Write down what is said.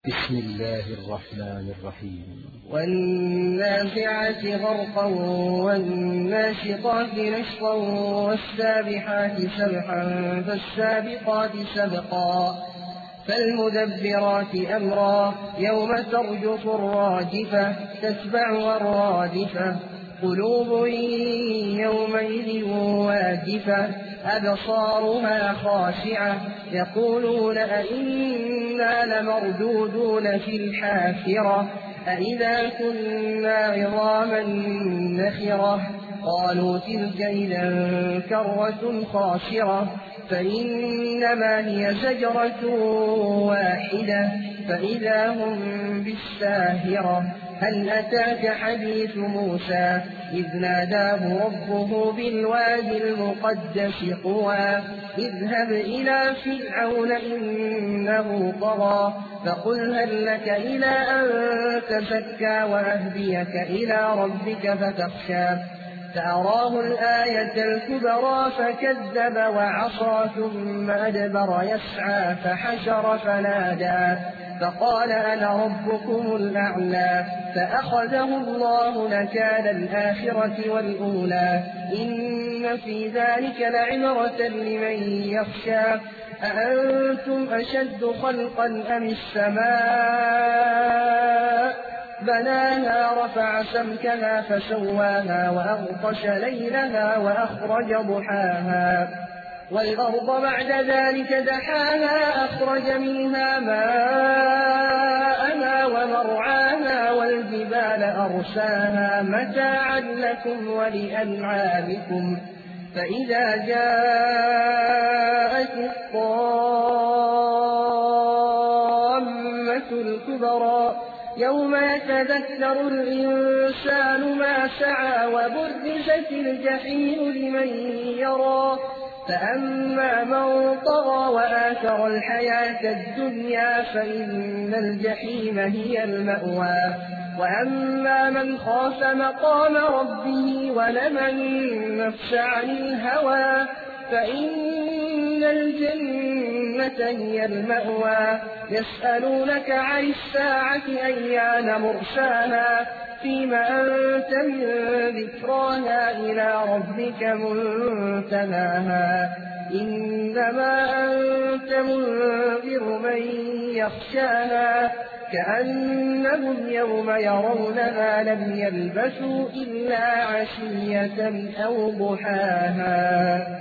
بسم الله الرحمن الرحيم والنازعات غرقا والناشطات نشطا والسابحات سبحا فالسابقات سبقا فالمدبرات أمرا يوم ترجف الراجفة تتبعها الرادفة قلوب يومئذ واجفة أبصارها خاشعة يقولون أئنا لمردودون في الحافرة أئذا كنا عظاما نخرة قالوا تلك إذا كرة خاسرة فإنما هي زجرة واحدة فإذا هم بالساهرة هل أتاك حديث موسى إذ ناداه ربه بالوادي المقدس طوى اذهب إلى فرعون إنه طغى فقل هل لك إلى أن تزكى وأهديك إلى ربك فتخشى فأراه الآية الكبرى فكذب وعصى ثم أدبر يسعى فحشر فنادى فقال أنا ربكم الأعلى فأخذه الله نكال الآخرة والأولى إن في ذلك لعبرة لمن يخشى أأنتم أشد خلقا أم السماء بناها رفع سمكها فسواها وأغطش ليلها وأخرج ضحاها والأرض بعد ذلك دحاها أخرج منها ماءها ومرعاها والجبال أرساها متاعا لكم ولأنعامكم فإذا جاءت الطامة الكبرى يوم يتذكر الإنسان ما سعى وبرزت الجحيم لمن يرى فأما من طغى وآثر الحياة الدنيا فإن الجحيم هي المأوى وأما من خاف مقام ربه ونهى النفس عن الهوى فإن الجنة هي المأوى يسألونك عن الساعة أيان مرساها فيم أنت من ذكراها إلى ربك منتهاها إنما أنت منذر من يخشاها كأنهم يوم يرونها لم يلبثوا إلا عشية أو ضحاها.